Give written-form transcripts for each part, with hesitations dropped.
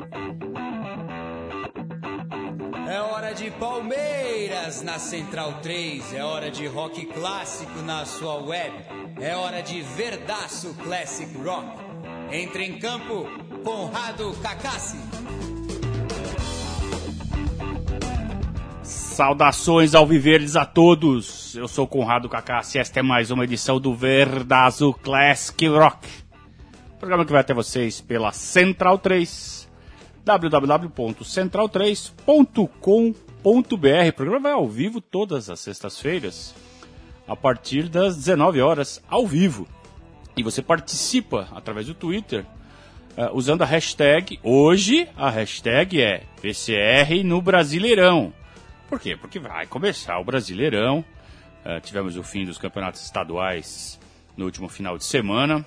É hora de Palmeiras na Central 3, é hora de rock clássico na sua web, é hora de Verdaço Classic Rock. Entre em campo, Conrado Cacassi. Saudações alviverdes a todos, eu sou Conrado Cacassi e esta é mais uma edição do Verdaço Classic Rock. Programa que vai até vocês pela Central 3. www.central3.com.br. O programa vai ao vivo todas as sextas-feiras, a partir das 19 horas, ao vivo. E você participa através do Twitter, usando a hashtag. Hoje, a hashtag é VCR no Brasileirão. Por quê? Porque vai começar o Brasileirão. Tivemos o fim dos campeonatos estaduais no último final de semana.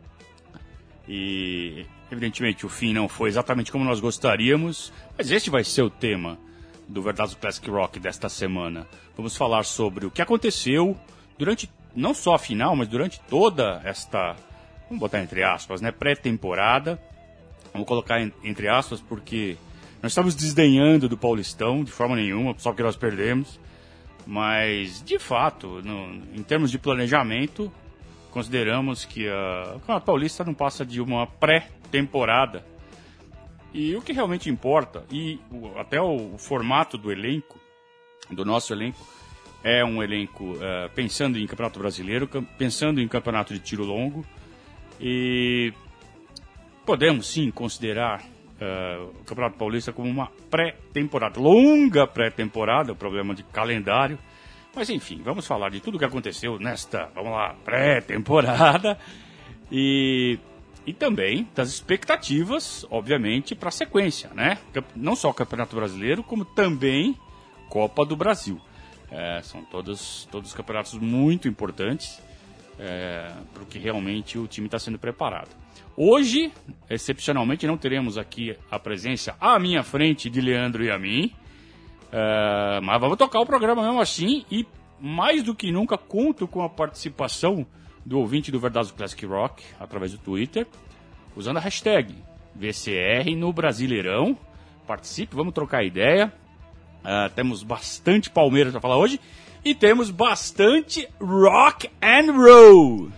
E, evidentemente, o fim não foi exatamente como nós gostaríamos, mas este vai ser o tema do Verdaço Classic Rock desta semana. Vamos falar sobre o que aconteceu durante, não só a final, mas durante toda esta, vamos botar entre aspas, né, pré-temporada. Vamos colocar entre aspas porque nós estamos desdenhando do Paulistão de forma nenhuma, só porque nós perdemos. Mas, de fato, em termos de planejamento, consideramos que o Campeonato Paulista não passa de uma pré-temporada. E o que realmente importa, e até o formato do elenco, do nosso elenco, é um elenco pensando em Campeonato Brasileiro, pensando em Campeonato de Tiro Longo. E podemos sim considerar o Campeonato Paulista como uma pré-temporada, longa pré-temporada, o problema de calendário. Mas enfim, vamos falar de tudo o que aconteceu nesta, vamos lá, pré-temporada e também das expectativas, obviamente, para a sequência, né? Não só o Campeonato Brasileiro, como também Copa do Brasil. São todos campeonatos muito importantes para o que realmente o time está sendo preparado. Hoje, excepcionalmente, não teremos aqui a presença à minha frente de Leandro e a mim. Mas vamos tocar o programa mesmo assim e mais do que nunca conto com a participação do ouvinte do Verdaço Classic Rock através do Twitter, usando a hashtag VCR no Brasileirão. Participe, vamos trocar ideia. Temos bastante Palmeiras para falar hoje e temos bastante rock and roll.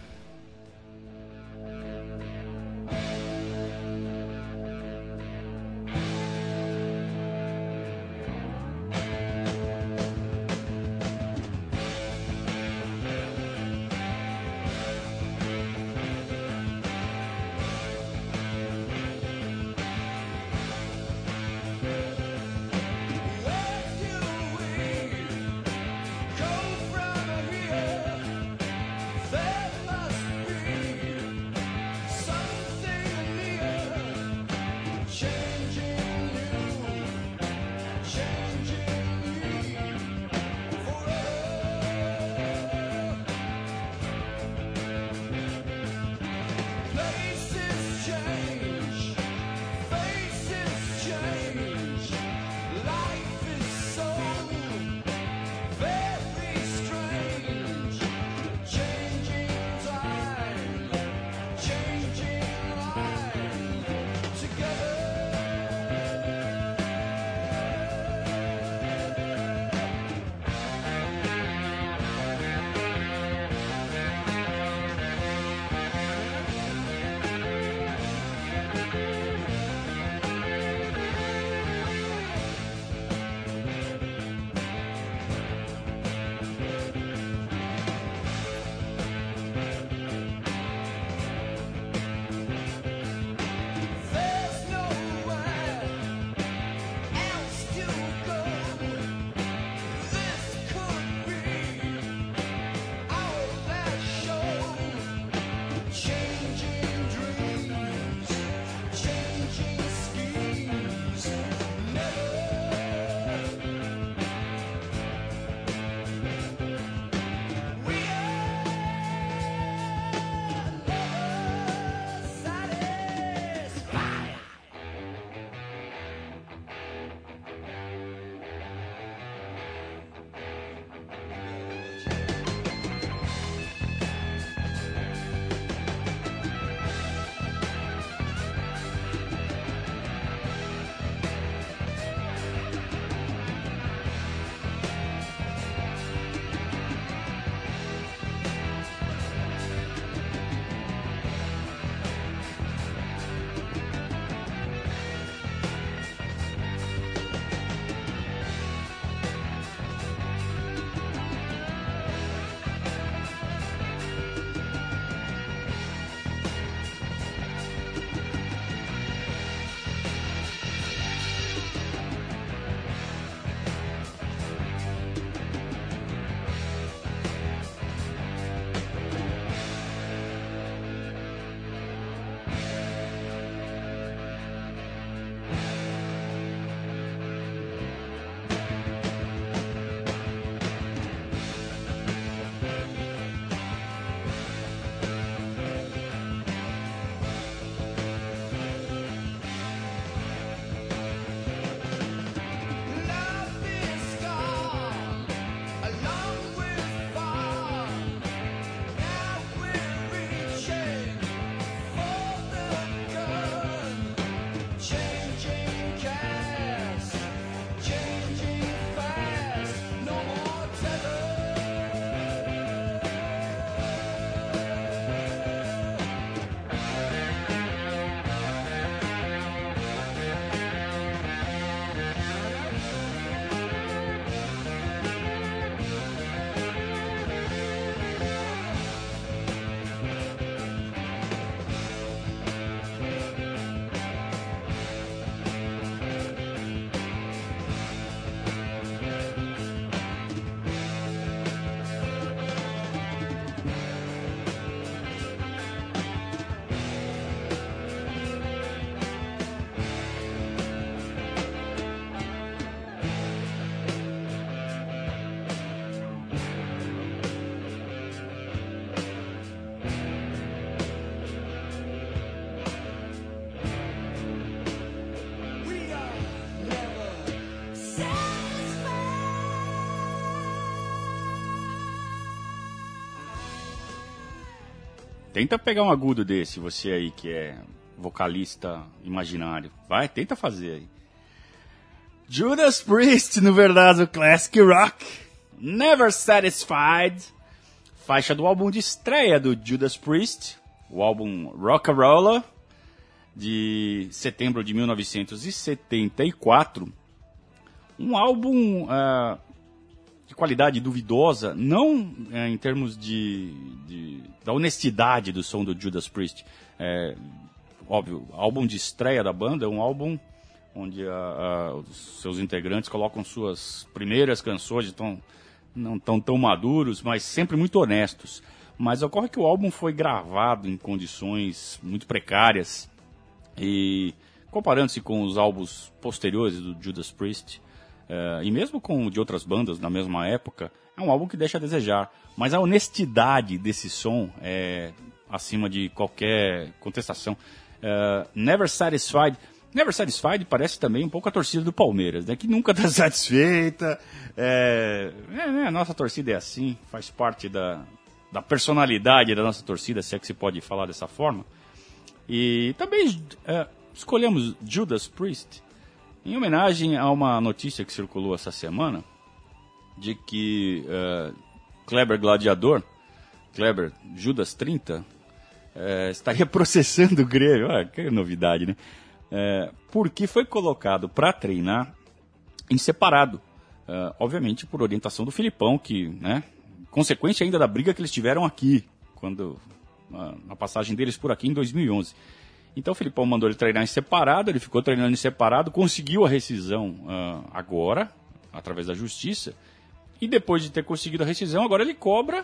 Tenta pegar um agudo desse, você aí que é vocalista imaginário. Vai, tenta fazer aí. Judas Priest no Verdazo Classic Rock. Never Satisfied. Faixa do álbum de estreia do Judas Priest. O álbum Rock'n'Rolla, de setembro de 1974. Um álbum de qualidade duvidosa, não em termos da honestidade do som do Judas Priest. Óbvio, álbum de estreia da banda é um álbum onde os seus integrantes colocam suas primeiras canções, não estão tão maduros, mas sempre muito honestos. Mas ocorre que o álbum foi gravado em condições muito precárias e, comparando-se com os álbuns posteriores do Judas Priest, e mesmo com o de outras bandas na mesma época, é um álbum que deixa a desejar. Mas a honestidade desse som é acima de qualquer contestação. Never Satisfied. Never Satisfied parece também um pouco a torcida do Palmeiras, né? Que nunca está satisfeita. A nossa torcida é assim, faz parte da personalidade da nossa torcida, se é que se pode falar dessa forma. E também escolhemos Judas Priest em homenagem a uma notícia que circulou essa semana de que Kleber Gladiador, Kleber Judas 30, estaria processando o Grêmio. Que novidade, né? Porque foi colocado para treinar em separado, obviamente por orientação do Filipão, que, né, consequência ainda da briga que eles tiveram aqui, na passagem deles por aqui em 2011. Então o Filipão mandou ele treinar em separado, ele ficou treinando em separado, conseguiu a rescisão agora, através da justiça, e depois de ter conseguido a rescisão, agora ele cobra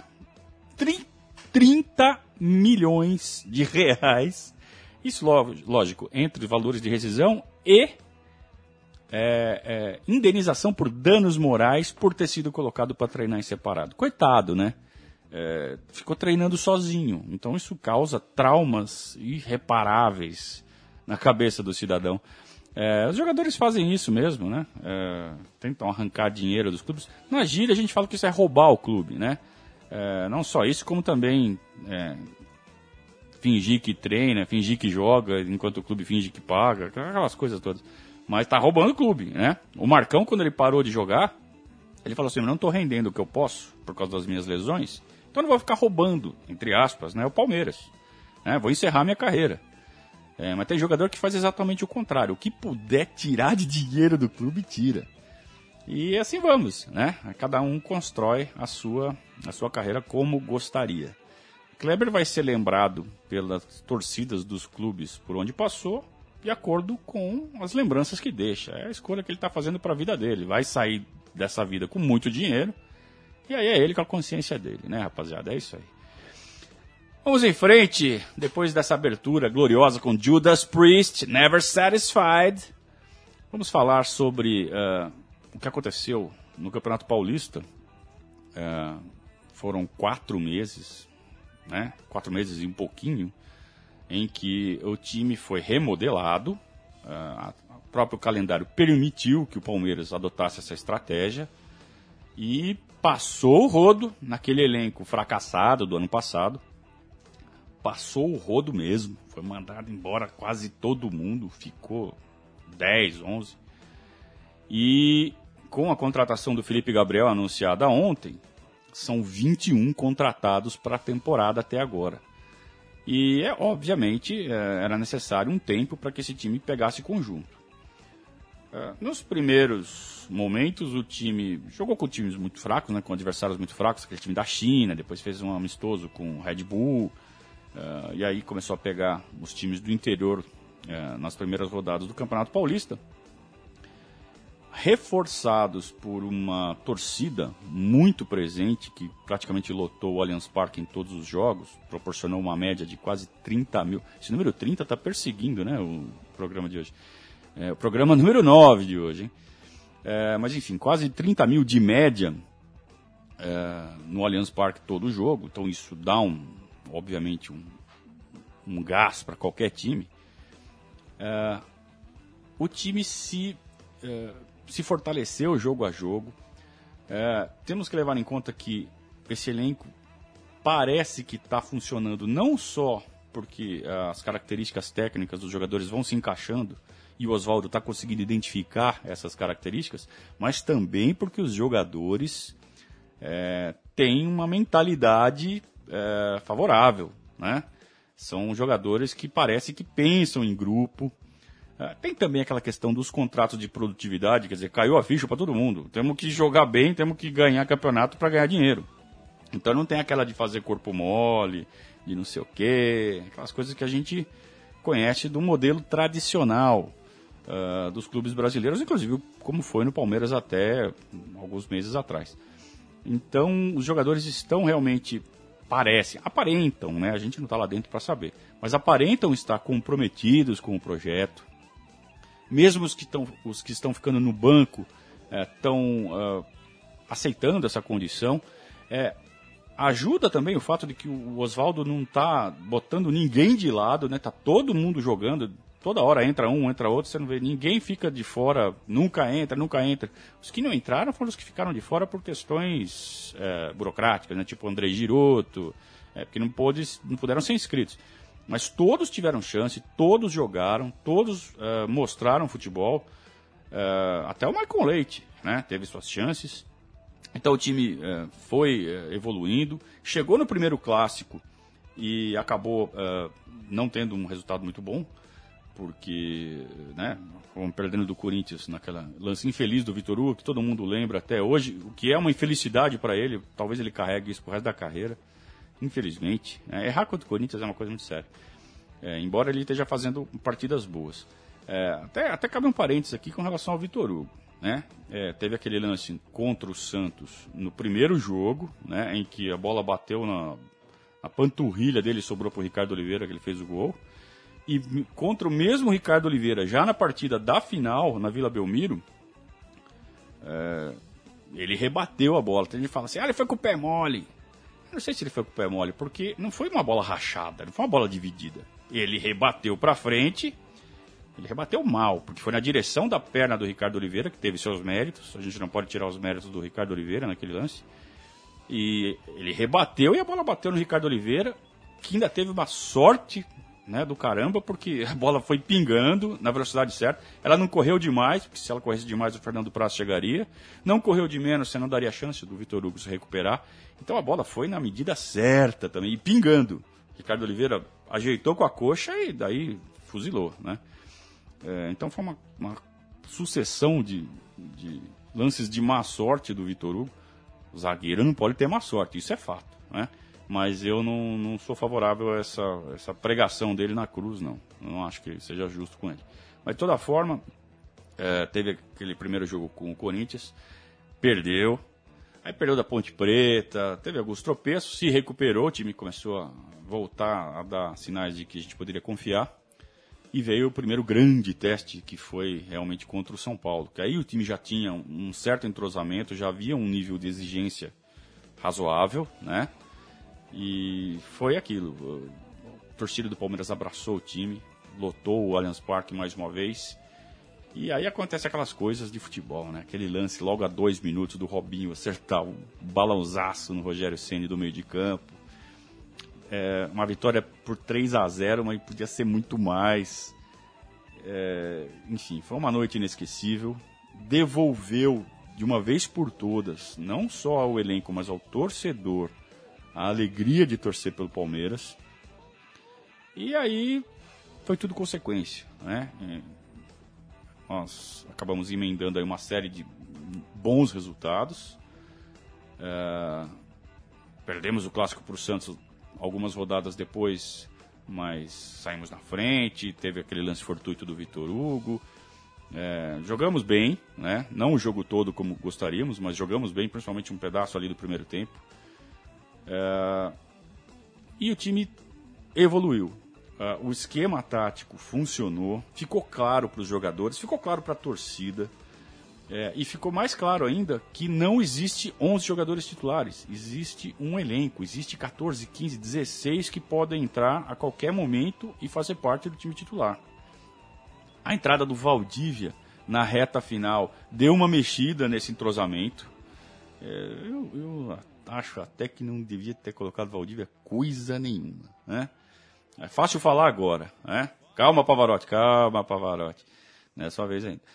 30 milhões de reais. Isso, lógico, entre valores de rescisão e indenização por danos morais por ter sido colocado para treinar em separado. Coitado, né? Ficou treinando sozinho. Então isso causa traumas irreparáveis na cabeça do cidadão. Os jogadores fazem isso mesmo, né? Tentam arrancar dinheiro dos clubes. Na gíria a gente fala que isso é roubar o clube, né? Não só isso, como também fingir que treina, fingir que joga, enquanto o clube finge que paga, aquelas coisas todas. Mas tá roubando o clube, né? O Marcão, quando ele parou de jogar, ele falou assim: eu não tô rendendo o que eu posso por causa das minhas lesões, então eu não vou ficar roubando, entre aspas, né, o Palmeiras. Vou encerrar minha carreira. Mas tem jogador que faz exatamente o contrário. O que puder tirar de dinheiro do clube, tira. E assim vamos, né? Cada um constrói a sua carreira como gostaria. Kleber vai ser lembrado pelas torcidas dos clubes por onde passou, de acordo com as lembranças que deixa. É a escolha que ele está fazendo para a vida dele. Vai sair dessa vida com muito dinheiro, e aí é ele com a consciência dele, né, rapaziada? É isso aí. Vamos em frente, depois dessa abertura gloriosa com Judas Priest, Never Satisfied. Vamos falar sobre o que aconteceu no Campeonato Paulista. Foram 4 meses, né? 4 meses e um pouquinho, em que o time foi remodelado. O próprio calendário permitiu que o Palmeiras adotasse essa estratégia e passou o rodo naquele elenco fracassado do ano passado. Passou o rodo mesmo, foi mandado embora quase todo mundo, ficou 10, 11. E com a contratação do Felipe Gabriel anunciada ontem, são 21 contratados para a temporada até agora. E, obviamente, era necessário um tempo para que esse time pegasse conjunto. Nos primeiros momentos, o time jogou com times muito fracos, né, com adversários muito fracos, aquele time da China, depois fez um amistoso com o Red Bull, e aí começou a pegar os times do interior nas primeiras rodadas do Campeonato Paulista, reforçados por uma torcida muito presente, que praticamente lotou o Allianz Parque em todos os jogos, proporcionou uma média de quase 30 mil. Esse número 30 está perseguindo, né, o programa de hoje. O programa número 9 de hoje, hein? Mas enfim, quase 30 mil de média no Allianz Parque todo o jogo. Então isso dá obviamente um gás para qualquer time. O time se fortaleceu jogo a jogo. Temos que levar em conta que esse elenco parece que está funcionando não só porque as características técnicas dos jogadores vão se encaixando e o Oswaldo está conseguindo identificar essas características, mas também porque os jogadores têm uma mentalidade favorável, né? São jogadores que parece que pensam em grupo. Tem também aquela questão dos contratos de produtividade, quer dizer, caiu a ficha para todo mundo. Temos que jogar bem, temos que ganhar campeonato para ganhar dinheiro. Então não tem aquela de fazer corpo mole, de não sei o quê, aquelas coisas que a gente conhece do modelo tradicional dos clubes brasileiros, inclusive como foi no Palmeiras até alguns meses atrás. Então os jogadores estão realmente, aparentam, né? A gente não está lá dentro para saber, mas aparentam estar comprometidos com o projeto. Mesmo os que estão ficando no banco estão aceitando essa condição. Ajuda também o fato de que o Oswaldo não está botando ninguém de lado, né? Tá todo mundo jogando, toda hora entra um, entra outro, você não vê, ninguém fica de fora, nunca entra. Os que não entraram foram os que ficaram de fora por questões burocráticas, né? Tipo o André Giroto, porque não puderam ser inscritos. Mas todos tiveram chance, todos jogaram, todos mostraram futebol, até o Maicon Leite, né? Teve suas chances. Então o time foi evoluindo, chegou no primeiro clássico e acabou não tendo um resultado muito bom, porque, né, fomos perdendo do Corinthians naquela lance infeliz do Vitor Hugo, que todo mundo lembra até hoje, o que é uma infelicidade para ele, talvez ele carregue isso pro resto da carreira, infelizmente. Errar contra o Corinthians é uma coisa muito séria, embora ele esteja fazendo partidas boas. Até cabe um parênteses aqui com relação ao Vitor Hugo. Né? Teve aquele lance contra o Santos no primeiro jogo, né, em que a bola bateu na panturrilha dele e sobrou para o Ricardo Oliveira, que ele fez o gol. E contra o mesmo Ricardo Oliveira, já na partida da final, na Vila Belmiro, ele rebateu a bola. Então ele fala assim, ele foi com o pé mole. Eu não sei se ele foi com o pé mole, porque não foi uma bola rachada, não foi uma bola dividida. Ele rebateu para frente. Ele rebateu mal, porque foi na direção da perna do Ricardo Oliveira, que teve seus méritos. A gente não pode tirar os méritos do Ricardo Oliveira naquele lance. E ele rebateu e a bola bateu no Ricardo Oliveira, que ainda teve uma sorte, né, do caramba, porque a bola foi pingando na velocidade certa. Ela não correu demais, porque se ela corresse demais o Fernando Praz chegaria. Não correu de menos, você não daria chance do Vitor Hugo se recuperar. Então a bola foi na medida certa também, e pingando. Ricardo Oliveira ajeitou com a coxa e daí fuzilou, né? Então foi uma sucessão de lances de má sorte do Vitor Hugo. O zagueiro não pode ter má sorte, isso é fato, né? Mas eu não sou favorável a essa pregação dele na cruz, não. Eu não acho que seja justo com ele. Mas de toda forma, teve aquele primeiro jogo com o Corinthians, perdeu. Aí perdeu da Ponte Preta, teve alguns tropeços, se recuperou, o time começou a voltar a dar sinais de que a gente poderia confiar. E veio o primeiro grande teste, que foi realmente contra o São Paulo. Que aí o time já tinha um certo entrosamento, já havia um nível de exigência razoável, né? E foi aquilo. A torcida do Palmeiras abraçou o time, lotou o Allianz Parque mais uma vez. E aí acontece aquelas coisas de futebol, né? Aquele lance logo a 2 minutos do Robinho acertar um balãozaço no Rogério Ceni do meio de campo. Uma vitória por 3-0, mas podia ser muito mais. Enfim, foi uma noite inesquecível. Devolveu de uma vez por todas, não só ao elenco, mas ao torcedor, a alegria de torcer pelo Palmeiras. E aí foi tudo consequência, né? Nós acabamos emendando aí uma série de bons resultados. Perdemos o clássico para o Santos algumas rodadas depois, mas saímos na frente. Teve aquele lance fortuito do Vitor Hugo. Jogamos bem, né? Não o jogo todo como gostaríamos, mas jogamos bem, principalmente um pedaço ali do primeiro tempo. E o time evoluiu. O esquema tático funcionou, ficou claro para os jogadores, ficou claro para a torcida. E ficou mais claro ainda que não existe 11 jogadores titulares, existe um elenco, existe 14, 15, 16 que podem entrar a qualquer momento e fazer parte do time titular. A entrada do Valdívia na reta final deu uma mexida nesse entrosamento. Eu acho até que não devia ter colocado Valdívia coisa nenhuma, né? É fácil falar agora, né? Calma, Pavarotti. Não é sua vez ainda.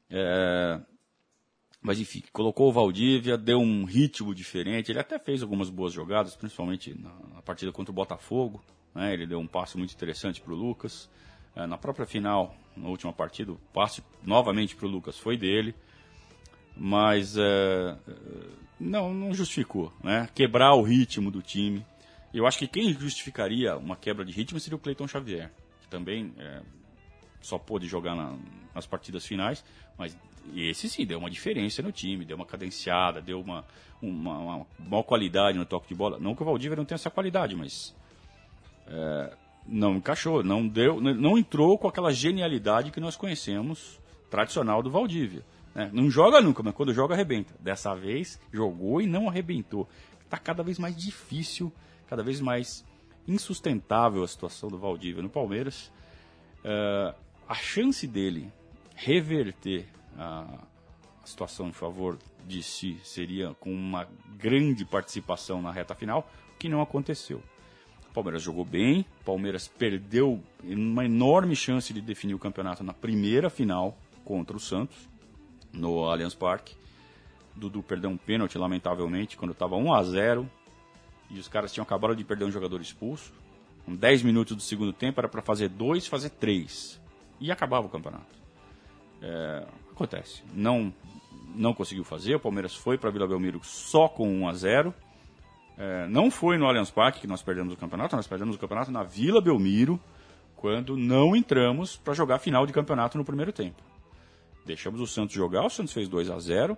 Mas enfim, colocou o Valdívia, deu um ritmo diferente. Ele até fez algumas boas jogadas, principalmente na partida contra o Botafogo, né? Ele deu um passe muito interessante para o Lucas. Na própria final, na última partida, o passe novamente para o Lucas foi dele. Mas não justificou, né? Quebrar o ritmo do time. Eu acho que quem justificaria uma quebra de ritmo seria o Cleiton Xavier, que também só pôde jogar nas partidas finais, mas esse sim deu uma diferença no time, deu uma cadenciada, deu uma boa qualidade no toque de bola. Não que o Valdívia não tenha essa qualidade, mas não encaixou, não entrou com aquela genialidade que nós conhecemos, tradicional do Valdívia. Não joga nunca, mas quando joga arrebenta. Dessa vez jogou e não arrebentou. Está cada vez mais difícil, cada vez mais insustentável a situação do Valdívia no Palmeiras. A chance dele reverter a situação em favor de si seria com uma grande participação na reta final, que não aconteceu. O Palmeiras jogou bem, o Palmeiras perdeu uma enorme chance de definir o campeonato na primeira final contra o Santos, no Allianz Parque. Dudu perdeu um pênalti, lamentavelmente, quando estava 1-0 e os caras tinham acabado de perder um jogador expulso. Com 10 minutos do segundo tempo era para fazer 2, fazer 3 e acabava o campeonato. Acontece, não conseguiu fazer. O Palmeiras foi para Vila Belmiro só com 1-0. Não foi no Allianz Parque que nós perdemos o campeonato, nós perdemos o campeonato na Vila Belmiro, quando não entramos para jogar a final de campeonato no primeiro tempo. Deixamos o Santos jogar, o Santos fez 2-0,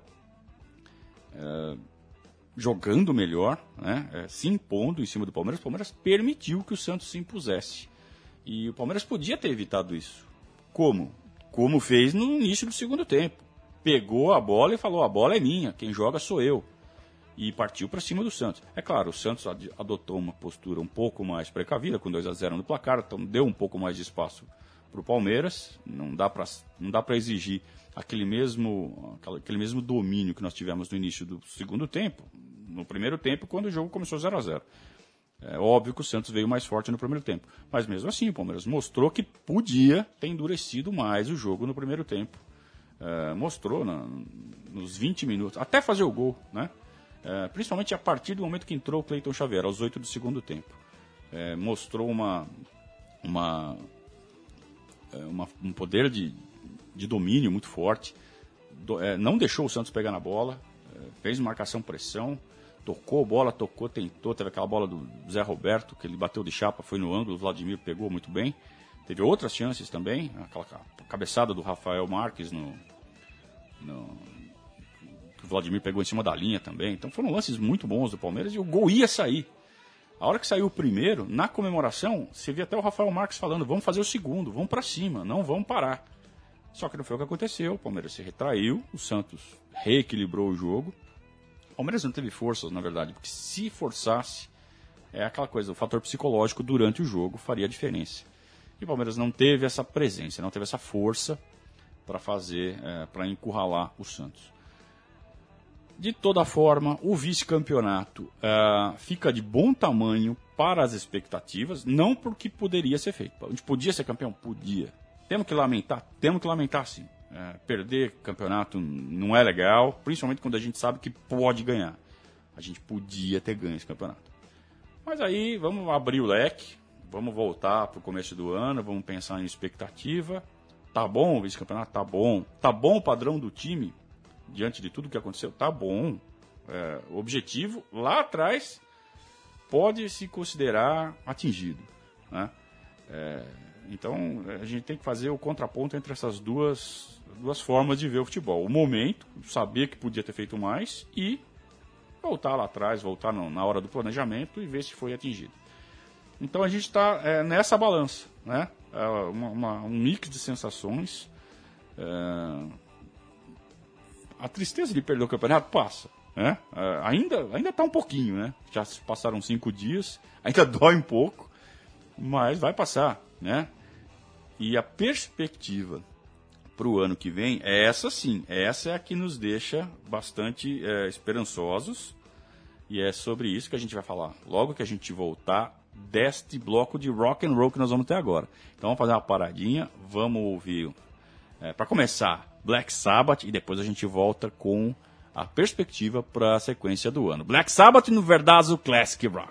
jogando melhor, né? Se impondo em cima do Palmeiras. O Palmeiras permitiu que o Santos se impusesse. E o Palmeiras podia ter evitado isso. Como? Como fez no início do segundo tempo. Pegou a bola e falou, a bola é minha, quem joga sou eu. E partiu para cima do Santos. É claro, o Santos adotou uma postura um pouco mais precavida, com 2-0 no placar, então deu um pouco mais de espaço para o Palmeiras. Não dá para exigir aquele mesmo domínio que nós tivemos no início do segundo tempo, no primeiro tempo, quando o jogo começou 0-0. É óbvio que o Santos veio mais forte no primeiro tempo, mas mesmo assim o Palmeiras mostrou que podia ter endurecido mais o jogo no primeiro tempo. Mostrou nos 20 minutos, até fazer o gol, né? Principalmente a partir do momento que entrou o Cleiton Xavier, aos 8 do segundo tempo. Mostrou um poder de domínio muito forte. Não deixou o Santos pegar na bola, fez marcação-pressão, tocou bola, tentou. Teve aquela bola do Zé Roberto, que ele bateu de chapa, foi no ângulo, o Vladimir pegou muito bem. Teve outras chances também, aquela cabeçada do Rafael Marques que o Vladimir pegou em cima da linha também. Então foram lances muito bons do Palmeiras e o gol ia sair. A hora que saiu o primeiro, na comemoração, você via até o Rafael Marques falando, vamos fazer o segundo, vamos para cima, não vamos parar. Só que não foi o que aconteceu, o Palmeiras se retraiu, o Santos reequilibrou o jogo. O Palmeiras não teve forças, na verdade, porque se forçasse, é aquela coisa, o fator psicológico durante o jogo faria a diferença. E o Palmeiras não teve essa presença, não teve essa força para para encurralar o Santos. De toda forma, o vice-campeonato fica de bom tamanho para as expectativas, não porque poderia ser feito. A gente podia ser campeão? Podia. Temos que lamentar sim. Perder campeonato não é legal, principalmente quando a gente sabe que pode ganhar. A gente podia ter ganho esse campeonato. Mas aí vamos abrir o leque, vamos voltar para o começo do ano, vamos pensar em expectativa. Tá bom o vice-campeonato? Tá bom. Tá bom o padrão do time? Diante de tudo que aconteceu, tá bom. O objetivo lá atrás pode se considerar atingido, né? Então a gente tem que fazer o contraponto entre essas duas formas de ver o futebol. O momento, saber que podia ter feito mais e voltar lá atrás, voltar na hora do planejamento e ver se foi atingido. Então a gente está nessa balança, né? Um mix de sensações. A tristeza de perder o campeonato passa, né? Ainda está um pouquinho, né? Já se passaram 5 dias, ainda dói um pouco, mas vai passar, né? E a perspectiva para o ano que vem é essa sim, essa é a que nos deixa bastante esperançosos E é sobre isso que a gente vai falar logo que a gente voltar deste bloco de rock and roll que nós vamos ter agora. Então vamos fazer uma paradinha, vamos ouvir, para começar, Black Sabbath, e depois a gente volta com a perspectiva para a sequência do ano. Black Sabbath no Verdazo Classic Rock.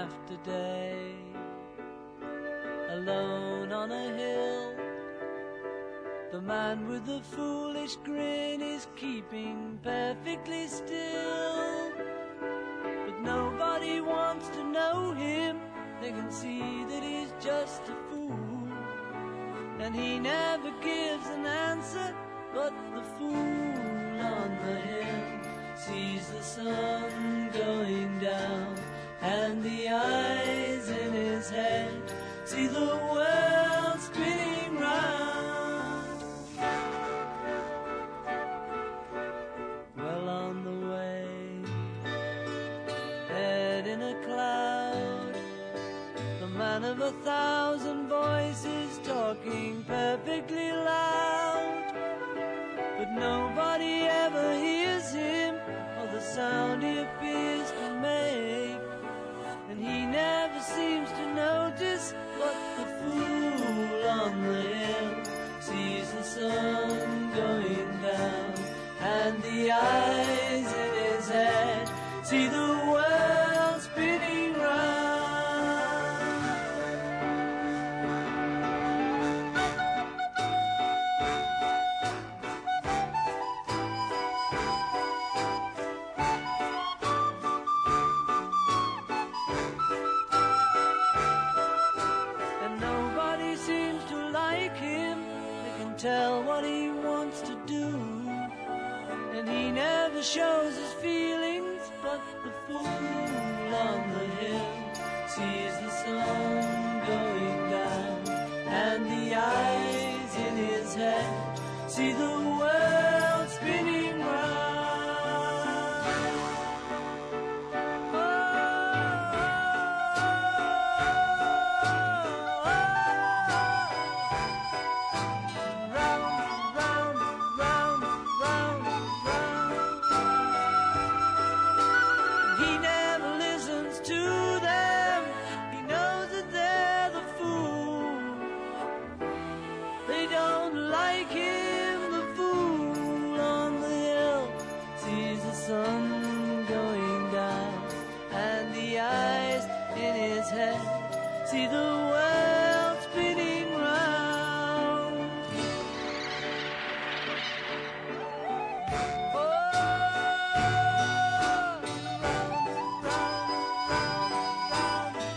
after day, alone on a hill. The man with the foolish grin is keeping perfectly still, but nobody wants to know him. They can see that he's just a fool, and he never gives an answer. But the fool on the hill sees the sun going down, and the eyes in his head see the world spinning round. Well on the way, head in a cloud, the man of 1,000 voices talking perfectly loud, but nobody ever hears him or the sound he appears to make, and he never seems to notice. But the fool on the hill sees the sun going down, and the eyes in his head see the world spinning round. Tell what he wants to do, and he never shows his feelings. But the fool on the hill sees the sun going down, and the eyes in his head see the world spinning round. See the world spinning round. Oh, round, round,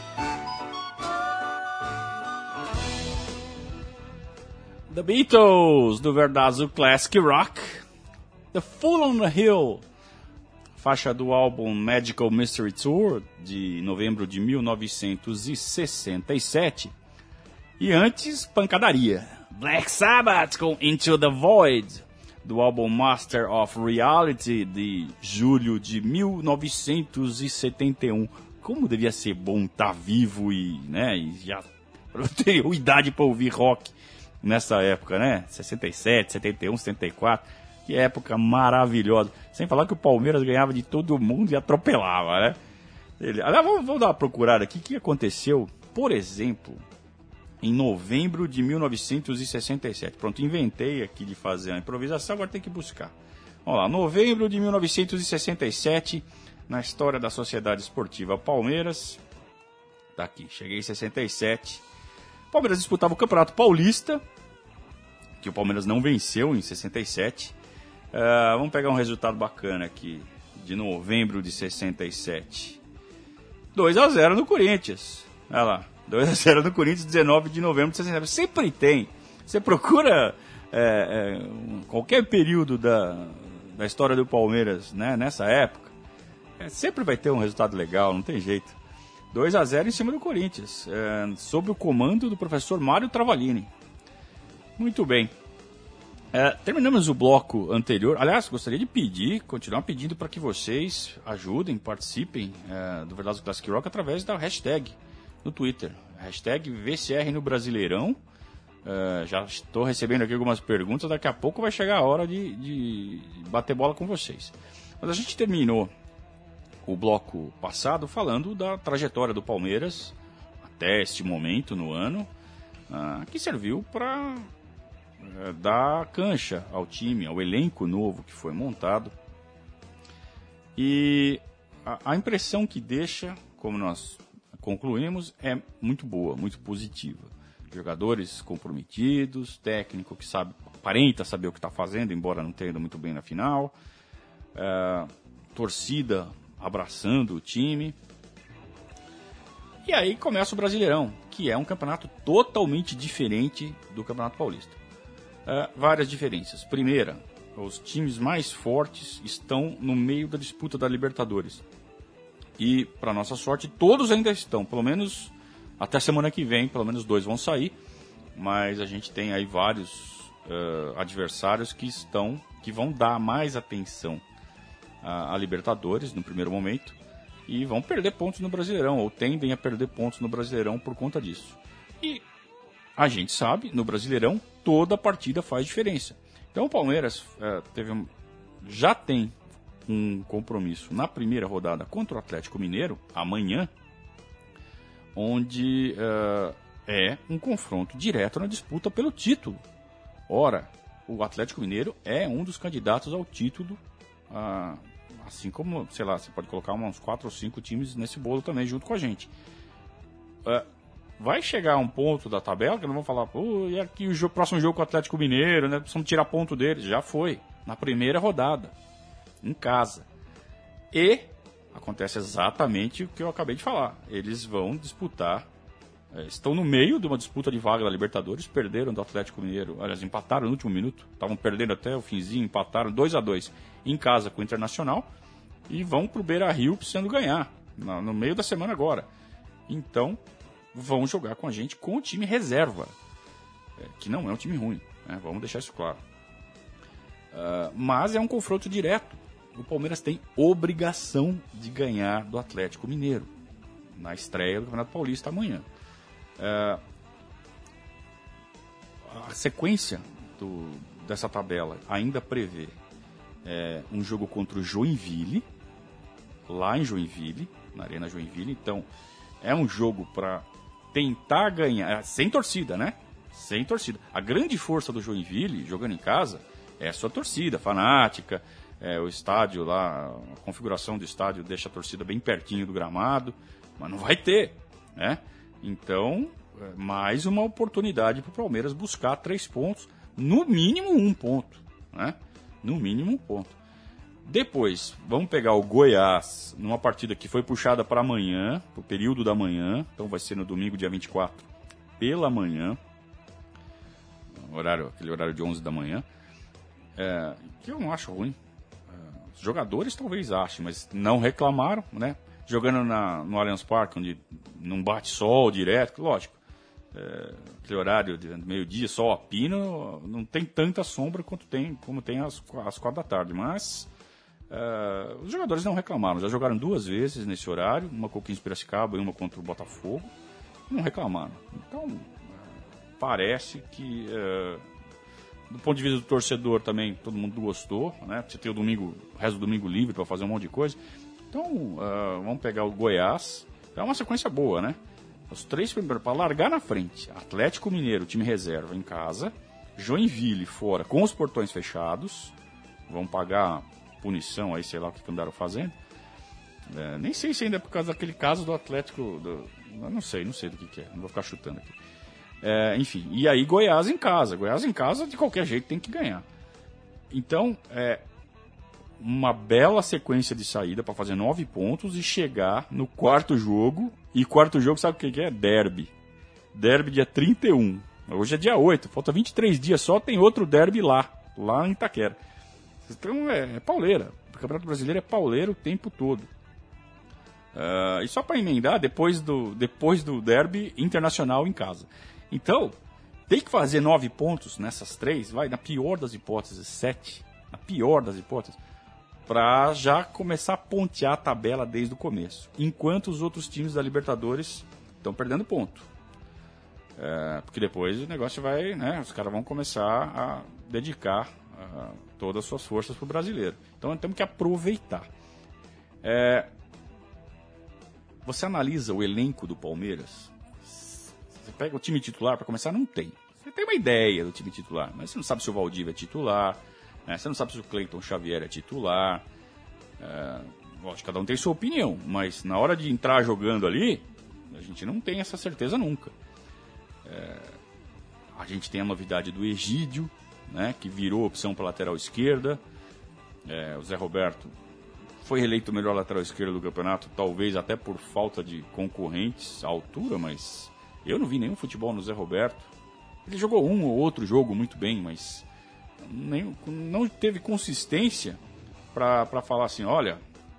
round. The Beatles, do Verdazo Classic Rock. The Fool on the Hill, faixa do álbum Magical Mystery Tour, de novembro de 1967. E antes, pancadaria. Black Sabbath com Into the Void, do álbum Master of Reality, de julho de 1971. Como devia ser bom estar vivo e já ter idade para ouvir rock nessa época, né? 67, 71, 74. Que época maravilhosa. Sem falar que o Palmeiras ganhava de todo mundo e atropelava, né? Aliás, vamos dar uma procurada aqui. O que aconteceu, por exemplo, em novembro de 1967. Pronto, inventei aqui de fazer a improvisação, agora tem que buscar. Vamos lá, novembro de 1967, na história da Sociedade Esportiva Palmeiras. Tá aqui, cheguei em 67. Palmeiras disputava o Campeonato Paulista, que o Palmeiras não venceu em 67. Vamos pegar um resultado bacana aqui, de novembro de 67. 2-0 no Corinthians. Olha lá, 2-0 no Corinthians, 19 de novembro de 67. Sempre tem. Você procura qualquer período da história do Palmeiras, né, nessa época, sempre vai ter um resultado legal, não tem jeito. 2-0 em cima do Corinthians, sob o comando do professor Mário Travalini. Muito bem. Terminamos o bloco anterior. Aliás, gostaria de continuar pedindo para que vocês ajudem, participem do Verdazo Classic Rock através da hashtag no Twitter. Hashtag VCR no Brasileirão. Já estou recebendo aqui algumas perguntas. Daqui a pouco vai chegar a hora de bater bola com vocês. Mas a gente terminou o bloco passado falando da trajetória do Palmeiras até este momento no ano, que serviu para dar cancha ao time, ao elenco novo que foi montado. E a impressão que deixa, como nós concluímos é muito boa, muito positiva. Jogadores comprometidos, técnico que sabe, aparenta saber o que está fazendo, embora não tenha ido muito bem na final. Torcida abraçando o time. E aí começa o Brasileirão, que é um campeonato totalmente diferente do Campeonato Paulista. Várias diferenças. Primeira, os times mais fortes estão no meio da disputa da Libertadores. E, para nossa sorte, todos ainda estão, pelo menos até semana que vem, pelo menos 2 vão sair. Mas a gente tem aí vários adversários que vão dar mais atenção a Libertadores no primeiro momento e vão perder pontos no Brasileirão, ou tendem a perder pontos no Brasileirão por conta disso. E a gente sabe, no Brasileirão, toda partida faz diferença. Então o Palmeiras já tem um compromisso na primeira rodada contra o Atlético Mineiro, amanhã, onde é um confronto direto na disputa pelo título. Ora, o Atlético Mineiro é um dos candidatos ao título, assim como, sei lá, você pode colocar uns 4 ou 5 times nesse bolo também, junto com a gente. Vai chegar um ponto da tabela que não vão falar, pô, e aqui o próximo jogo com o Atlético Mineiro, né? Precisamos tirar ponto deles. Já foi, na primeira rodada, em casa. E acontece exatamente o que eu acabei de falar. Eles vão disputar, estão no meio de uma disputa de vaga da Libertadores, perderam do Atlético Mineiro, aliás, empataram no último minuto, estavam perdendo até o finzinho, empataram 2-2 em casa com o Internacional e vão pro Beira-Rio precisando ganhar, no meio da semana agora. Então, vão jogar com a gente com o time reserva, que não é um time ruim, né? Vamos deixar isso claro. Mas é um confronto direto. O Palmeiras tem obrigação de ganhar do Atlético Mineiro na estreia do Campeonato Paulista amanhã. A sequência dessa tabela ainda prevê um jogo contra o Joinville, lá em Joinville, na Arena Joinville. Então, é um jogo para tentar ganhar, sem torcida, né? Sem torcida. A grande força do Joinville, jogando em casa, é a sua torcida, fanática. O estádio lá, a configuração do estádio deixa a torcida bem pertinho do gramado, mas não vai ter, né? Então, mais uma oportunidade para o Palmeiras buscar 3 pontos, no mínimo 1 ponto, né? No mínimo 1 ponto. Depois, vamos pegar o Goiás numa partida que foi puxada para amanhã, para o período da manhã, então vai ser no domingo, dia 24, pela manhã, aquele horário de 11 da manhã, que eu não acho ruim. Os jogadores talvez achem, mas não reclamaram, né? Jogando no Allianz Parque, onde não bate sol direto, lógico, aquele horário de meio-dia, sol a pino, não tem tanta sombra como tem às 4 da tarde, mas os jogadores não reclamaram, já jogaram 2 vezes nesse horário, uma com o 15 Piracicaba e uma contra o Botafogo, não reclamaram. Então, parece que, do ponto de vista do torcedor também, todo mundo gostou, né? Você tem o resto do domingo livre para fazer um monte de coisa. Então, vamos pegar o Goiás, é uma sequência boa, né? Os 3 primeiros, para largar na frente, Atlético Mineiro, time reserva em casa, Joinville fora, com os portões fechados, vão pagar punição aí, sei lá o que andaram fazendo. Nem sei se ainda é por causa daquele caso do Atlético, não sei do que é, não vou ficar chutando aqui. Enfim, e aí Goiás em casa, de qualquer jeito tem que ganhar. Então, uma bela sequência de saída para fazer 9 pontos e chegar no 4º jogo. E 4º jogo, sabe o que é? Derby. Derby dia 31. Hoje é dia 8, falta 23 dias só, tem outro derby lá em Itaquera. Então é pauleira. O Campeonato Brasileiro é pauleiro o tempo todo. E só para emendar, depois do derby, Internacional em casa. Então, tem que fazer 9 pontos nessas 3, na pior das hipóteses, 7. Na pior das hipóteses. Para já começar a pontear a tabela desde o começo. Enquanto os outros times da Libertadores estão perdendo ponto. Porque depois o negócio vai, né? Os caras vão começar a dedicar todas as suas forças para o brasileiro. Então temos que aproveitar. Você analisa o elenco do Palmeiras. Você pega o time titular, para começar, não tem. Você tem uma ideia do time titular, mas você não sabe se o Valdívia é titular. Você não sabe se o Cleiton Xavier é titular. Lógico, cada um tem sua opinião, mas na hora de entrar jogando ali, A gente não tem essa certeza nunca. A gente tem a novidade do Egídio, né, que virou opção para lateral esquerda. O Zé Roberto foi eleito o melhor lateral esquerdo do campeonato, talvez até por falta de concorrentes à altura, mas eu não vi nenhum futebol no Zé Roberto. Ele jogou um ou outro jogo muito bem, mas não teve consistência para falar assim, olha,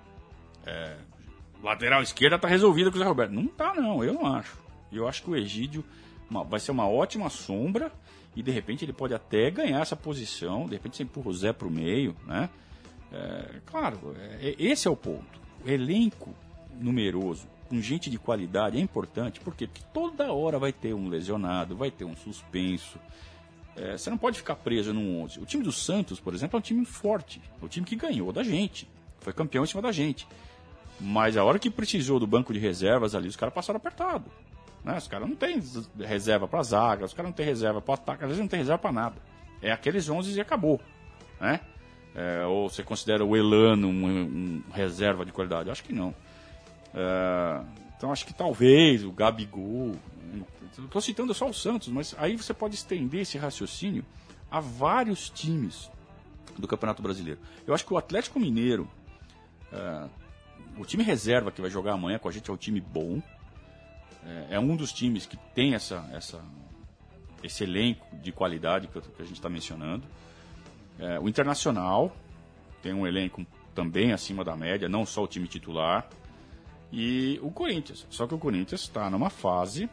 lateral esquerda está resolvida com o Zé Roberto. Não está, não, eu não acho. Eu acho que o Egídio vai ser uma ótima sombra e de repente ele pode até ganhar essa posição, de repente você empurra o Zé para o meio, né? Claro, esse é o ponto. O elenco numeroso, com gente de qualidade, é importante. Por quê? Porque toda hora vai ter um lesionado, vai ter um suspenso. Você não pode ficar preso num 11. O time do Santos, por exemplo, é um time forte. É um time que ganhou da gente. Foi campeão em cima da gente. Mas a hora que precisou do banco de reservas ali, os caras passaram apertado. Né? Os caras não têm reserva para zaga, os caras não têm reserva para ataque, às vezes não tem reserva para nada. É aqueles 11 e acabou. Né? Ou você considera o Elano um reserva de qualidade? Acho que não. Então acho que talvez o Gabigol... Estou citando só o Santos, mas aí você pode estender esse raciocínio a vários times do Campeonato Brasileiro. Eu acho que o Atlético Mineiro, o time reserva que vai jogar amanhã com a gente é um time bom. É um dos times que tem esse elenco de qualidade que a gente está mencionando. O Internacional tem um elenco também acima da média, não só o time titular. E o Corinthians. Só que o Corinthians está numa fase...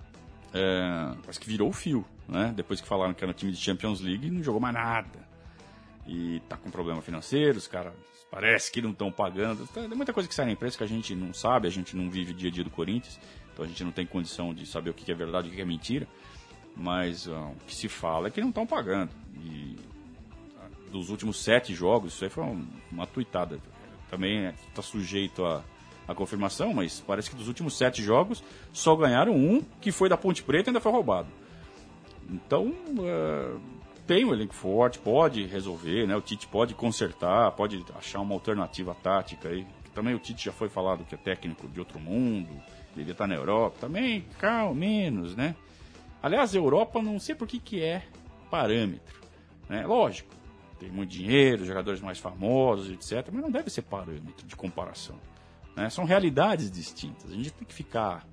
parece que virou o fio, né? Depois que falaram que era um time de Champions League, não jogou mais nada. E tá com problema financeiro, os caras parece que não estão pagando. Tem muita coisa que sai na imprensa que a gente não sabe, a gente não vive o dia a dia do Corinthians, então a gente não tem condição de saber o que é verdade e o que é mentira. Mas o que se fala é que não estão pagando. E dos últimos 7 jogos, isso aí foi uma tuitada. Também está sujeito a confirmação, mas parece que dos últimos 7 jogos só ganharam um, que foi da Ponte Preta e ainda foi roubado. Então, tem um elenco forte, pode resolver, né? O Tite pode consertar, pode achar uma alternativa tática aí. Também o Tite já foi falado que é técnico de outro mundo, devia estar na Europa, também menos, né? Aliás, a Europa não sei por que é parâmetro, né? Lógico, tem muito dinheiro, jogadores mais famosos, etc., mas não deve ser parâmetro de comparação. Né? São realidades distintas. A gente tem que ficar...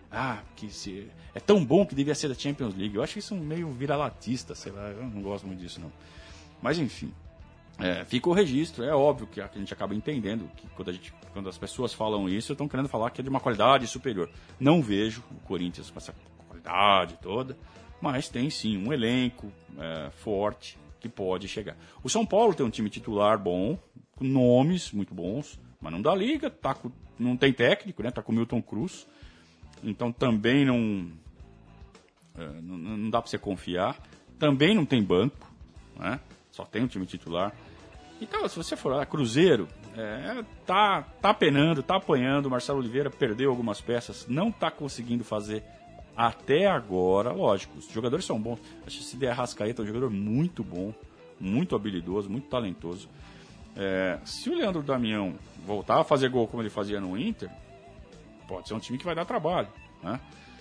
é tão bom que devia ser da Champions League. Eu acho isso meio vira-latista, sei lá. Eu não gosto muito disso, não. Mas, enfim. Fica o registro. É óbvio que a gente acaba entendendo que quando as pessoas falam isso, estão querendo falar que é de uma qualidade superior. Não vejo o Corinthians com essa qualidade toda, mas tem sim um elenco forte que pode chegar. O São Paulo tem um time titular bom, com nomes muito bons, mas não dá liga, não tem técnico, né? Tá com o Milton Cruz. Então também não dá para você confiar. Também não tem banco, né? Só tem um time titular. Então, se você for lá, Cruzeiro, tá penando, tá apanhando. O Marcelo Oliveira perdeu algumas peças, não está conseguindo fazer até agora. Lógico, os jogadores são bons. Acho que esse De Arrascaeta é um jogador muito bom, muito habilidoso, muito talentoso. Se o Leandro Damião voltar a fazer gol como ele fazia no Inter, pode ser um time que vai dar trabalho, né?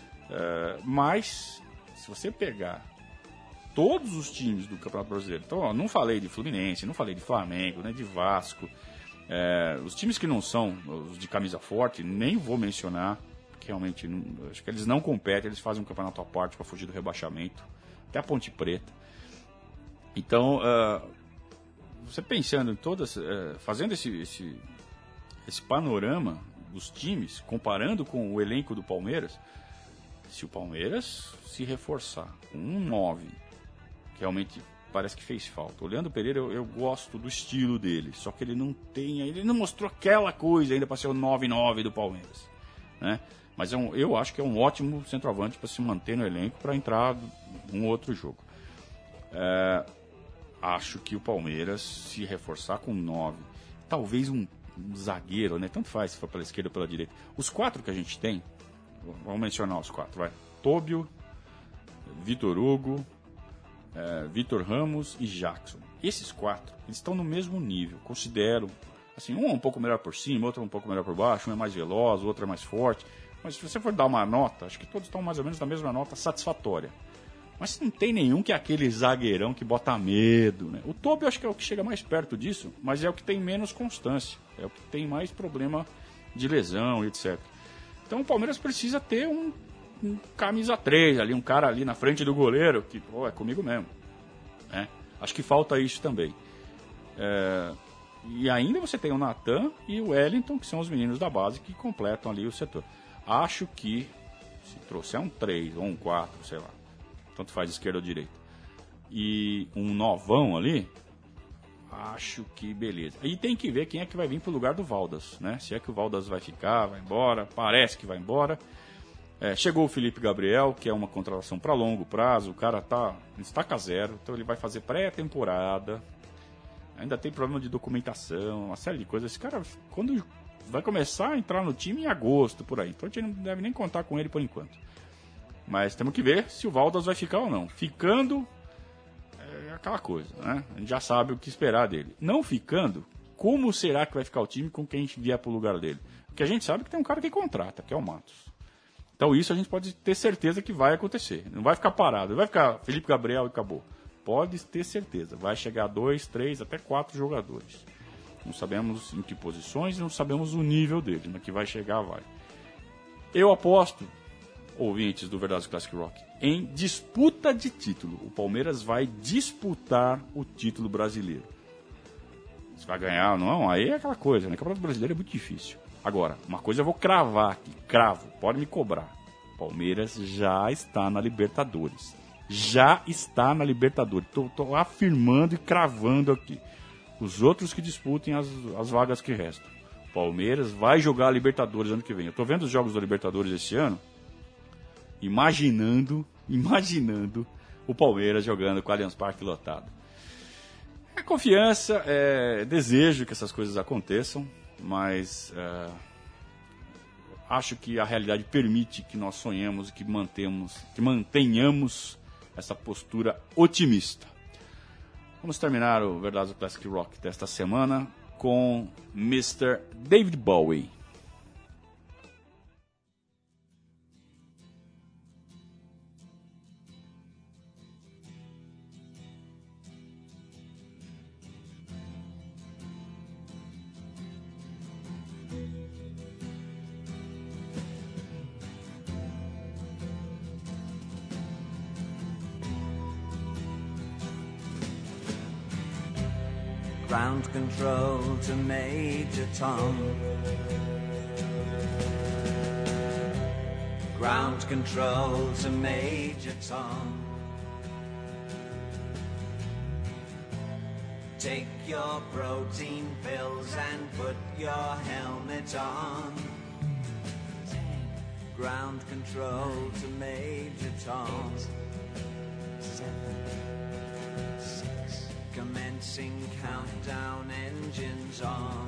Mas, se você pegar todos os times do Campeonato Brasileiro, então, não falei de Fluminense, não falei de Flamengo, né, de Vasco, os times que não são os de camisa forte, nem vou mencionar, porque realmente acho que eles não competem, eles fazem um campeonato à parte para fugir do rebaixamento, até a Ponte Preta. Então, você pensando em todas, fazendo esse panorama dos times, comparando com o elenco do Palmeiras, se o Palmeiras se reforçar com um 9, que realmente parece que fez falta. O Leandro Pereira, eu gosto do estilo dele, só que ele não mostrou aquela coisa ainda para ser o 9-9 do Palmeiras, né? Mas eu acho que é um ótimo centroavante para se manter no elenco para entrar num outro jogo. Acho que o Palmeiras se reforçar com 9, talvez um zagueiro, né? Tanto faz se for pela esquerda ou pela direita. Os 4 que a gente tem, vamos mencionar os 4, vai. Tobio, Vitor Hugo, Vitor Ramos e Jackson. Esses 4, eles estão no mesmo nível, considero. Assim, um é um pouco melhor por cima, outro é um pouco melhor por baixo, um é mais veloz, o outro é mais forte. Mas se você for dar uma nota, acho que todos estão mais ou menos na mesma nota satisfatória. Mas não tem nenhum que é aquele zagueirão que bota medo, né? O Toby eu acho que é o que chega mais perto disso, mas é o que tem menos constância. É o que tem mais problema de lesão e etc. Então o Palmeiras precisa ter um camisa 3 ali, um cara ali na frente do goleiro, que é comigo mesmo. Né? Acho que falta isso também. E ainda você tem o Natan e o Wellington, que são os meninos da base que completam ali o setor. Acho que se trouxer um 3 ou um 4, sei lá, tanto faz esquerda ou direita, e um novão ali, acho que beleza. E tem que ver quem é que vai vir pro lugar do Valdas, né? Se é que o Valdas vai ficar, vai embora, parece que vai embora. Chegou o Felipe Gabriel, que é uma contratação para longo prazo, o cara tá estaca zero, então ele vai fazer pré-temporada, ainda tem problema de documentação, uma série de coisas. Esse cara, quando vai começar a entrar no time em agosto, por aí, então a gente não deve nem contar com ele por enquanto. Mas temos que ver se o Valdas vai ficar ou não. Ficando, é aquela coisa, né? A gente já sabe o que esperar dele. Não ficando, como será que vai ficar o time com quem vier pro lugar dele? Porque a gente sabe que tem um cara que contrata, que é o Matos. Então isso a gente pode ter certeza que vai acontecer. Não vai ficar parado, não vai ficar Felipe Gabriel e acabou. Pode ter certeza, vai chegar 2, 3, até 4 jogadores. Não sabemos em que posições, não sabemos o nível dele, mas que vai chegar, vai. Eu aposto, ouvintes do Verdades Classic Rock, em disputa de título. O Palmeiras vai disputar o título brasileiro. Se vai ganhar ou não, aí é aquela coisa, né? O Campeonato Brasileiro é muito difícil. Agora, uma coisa eu vou cravar aqui, pode me cobrar. Palmeiras já está na Libertadores. Já está na Libertadores. Estou afirmando e cravando aqui. Os outros que disputem as vagas que restam. Palmeiras vai jogar a Libertadores ano que vem. Eu estou vendo os jogos da Libertadores esse ano, imaginando o Palmeiras jogando com o Allianz Parque lotado. É confiança, é desejo que essas coisas aconteçam, mas acho que a realidade permite que nós sonhemos e que mantenhamos essa postura otimista. Vamos terminar o Verdades do Classic Rock desta semana com Mr. David Bowie. Ground control to Major Tom. Ground control to Major Tom. Take your protein pills and put your helmet on. Ground control to Major Tom. 7, 6. Commencing countdown, engines on.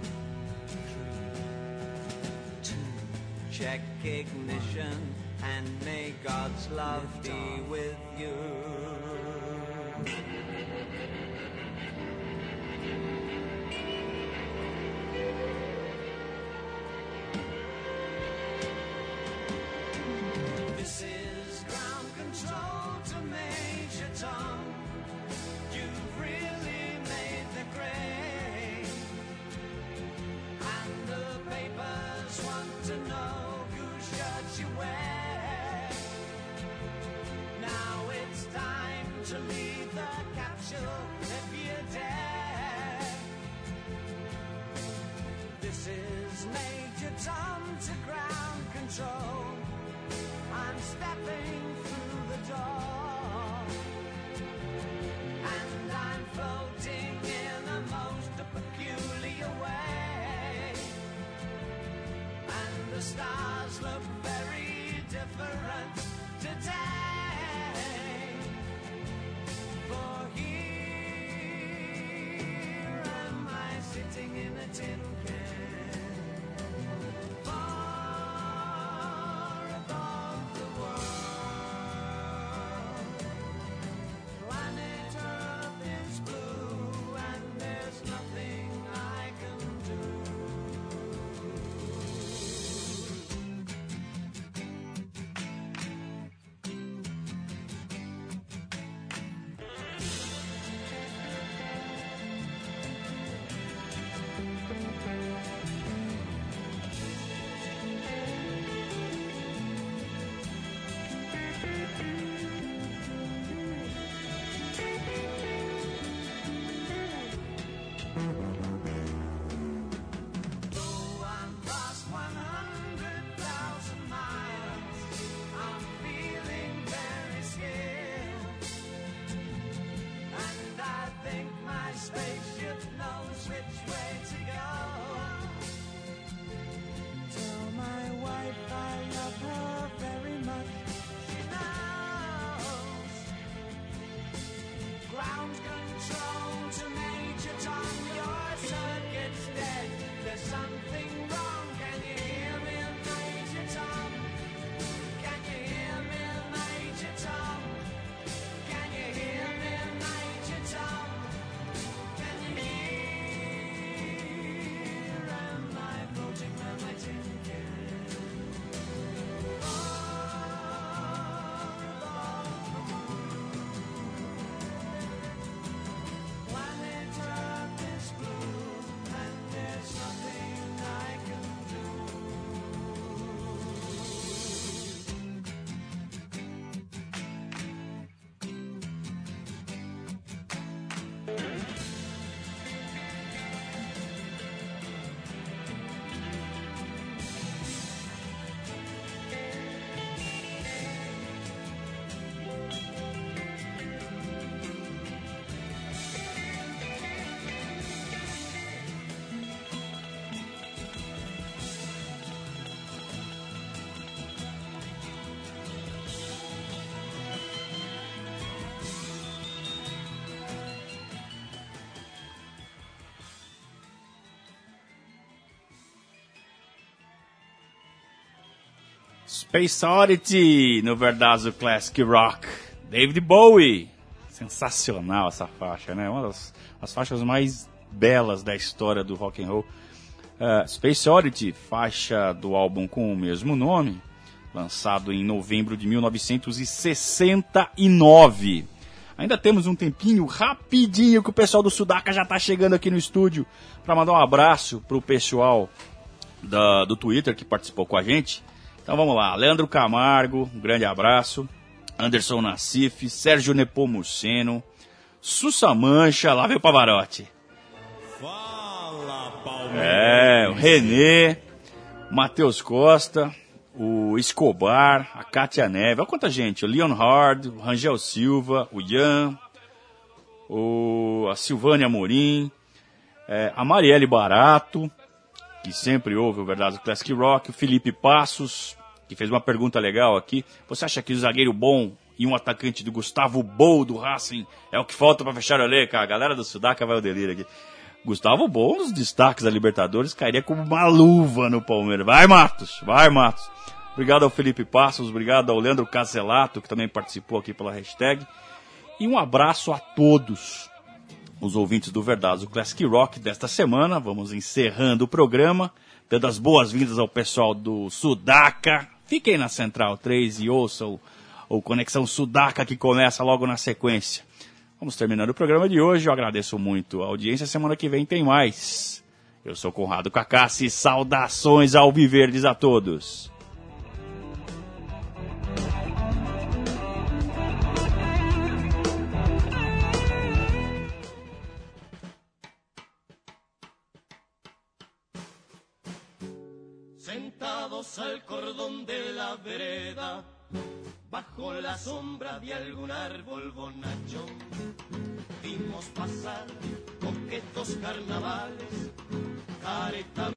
3, 2. Check ignition and may God's love be with you. This is ground control to Major Tom. You've really made the grade, and the papers want to know whose shirt you wear. Now it's time to leave the capsule if you dare. This is Major Tom to ground control. I'm stepping through the door, and I'm floating in a most peculiar way, and the stars look very different today, for here am I sitting in a tin can. Space Oddity no Verdazo Classic Rock. David Bowie. Sensacional essa faixa, né? Uma das faixas mais belas da história do rock and roll. Space Oddity, faixa do álbum com o mesmo nome, lançado em novembro de 1969. Ainda temos um tempinho, rapidinho, que o pessoal do Sudaca já está chegando aqui no estúdio para mandar um abraço para o pessoal do Twitter que participou com a gente. Então vamos lá, Leandro Camargo, um grande abraço, Anderson Nassif, Sérgio Nepomuceno, Sussa Mancha, lá veio o Pavarotti. Fala, Palmeiras! O Renê, Matheus Costa, o Escobar, a Kátia Neve, olha quanta gente, o Leon Hard, o Rangel Silva, o Ian, a Silvânia Amorim, a Marielle Barato, que sempre ouve o Verdazo Classic Rock, o Felipe Passos, que fez uma pergunta legal aqui. Você acha que o zagueiro bom e um atacante do Gustavo Bou do Racing é o que falta para fechar o elenco? A galera do Sudaca vai ao delírio aqui. Gustavo Bou, nos destaques da Libertadores, cairia como uma luva no Palmeiras. Vai, Matos! Vai, Matos! Obrigado ao Felipe Passos, obrigado ao Leandro Caselato, que também participou aqui pela hashtag. E um abraço a todos os ouvintes do Verdazo Classic Rock desta semana. Vamos encerrando o programa, dando as boas-vindas ao pessoal do Sudaca. Fiquem na Central 3 e ouçam o Conexão Sudaca, que começa logo na sequência. Vamos terminando o programa de hoje. Eu agradeço muito a audiência. Semana que vem tem mais. Eu sou Conrado Cacassi. Saudações alviverdes a todos. Sentados al cordón de la vereda, bajo la sombra de algún árbol bonachón, vimos pasar coquetos carnavales, careta